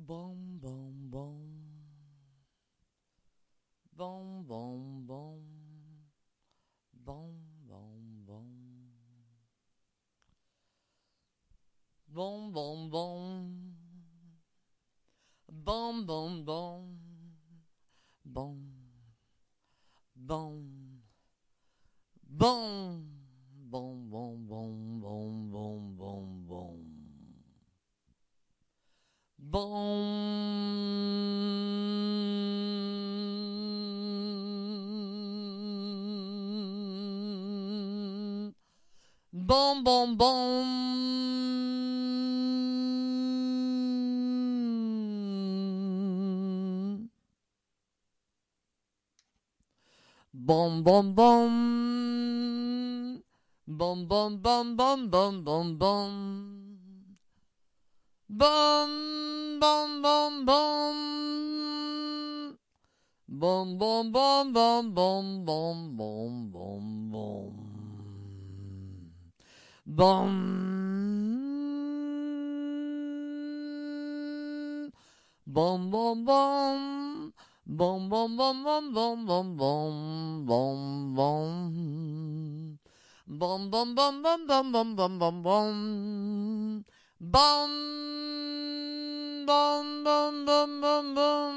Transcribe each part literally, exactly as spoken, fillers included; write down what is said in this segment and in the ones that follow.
Boom, boom, boom. Boom, boom, boom. Boom, boom, boom. Boom, boom, boom. Boom, boom, boom. Boom, boom. Boom. Boom, boom, boom, boom, boom, boom, boom. Boom. Boom, boom, boom. Boom, boom, boom. Boom, boom, boom, boom, boom, boom, boom. Boom, boom, boom, boom. Boom, boom, boom, boom, boom, boom, boom, boom, boom. Boom. Boom, boom, boom. Boom, boom, boom, boom, boom, boom, boom, boom, boom. Boom, boom, boom, boom, boom, boom, boom, boom, boom. Boom, boom, boom, boom, boom, boom.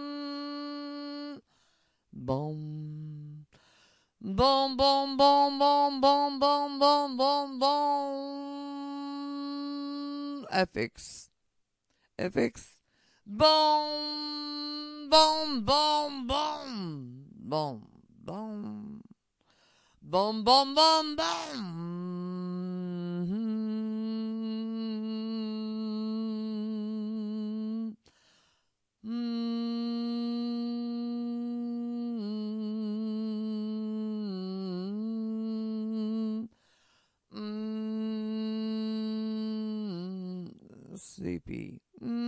Boom. Boom, boom, boom, boom, boom, boom, boom, boom, boom. F X. F X. Boom, boom, boom, boom. Boom, boom. Boom, boom, boom, boom. Sleepy.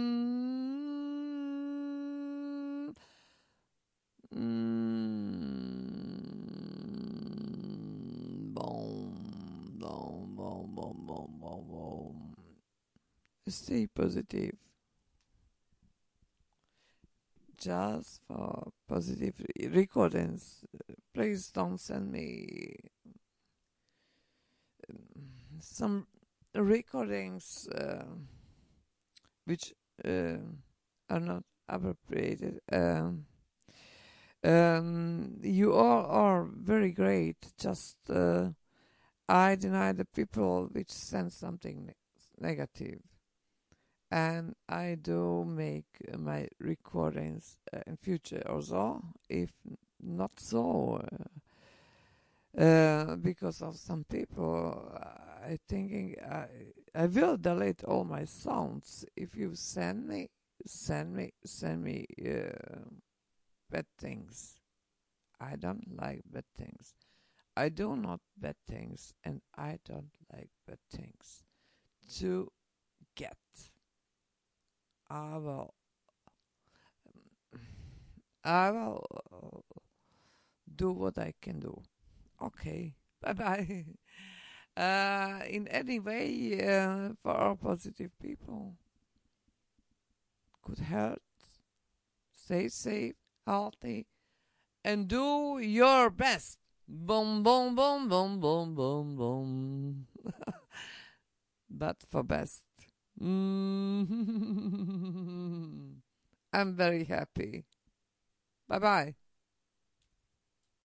Mm. Mm. Boom, boom, boom, boom, boom, boom, boom. Stay positive. Just for positive re- recordings. Please don't send me um, some recordings uh, which uh, are not appropriated. Um, um, you all are very great. Just uh, I deny the people which send something ne- negative. And I do make uh, my recordings uh, in future also, if not so. Uh, uh, because of some people, uh, I thinking I I will delete all my sounds if you send me send me send me uh, bad things. I don't like bad things. I do not bad things, and I don't like bad things. To get, I will I will uh, do what I can do. Okay, bye bye. Uh, in any way, uh, for all positive people, good health, stay safe, healthy, and do your best. Boom, boom, boom, boom, boom, boom, boom. But for best. Mm. I'm very happy. Bye bye.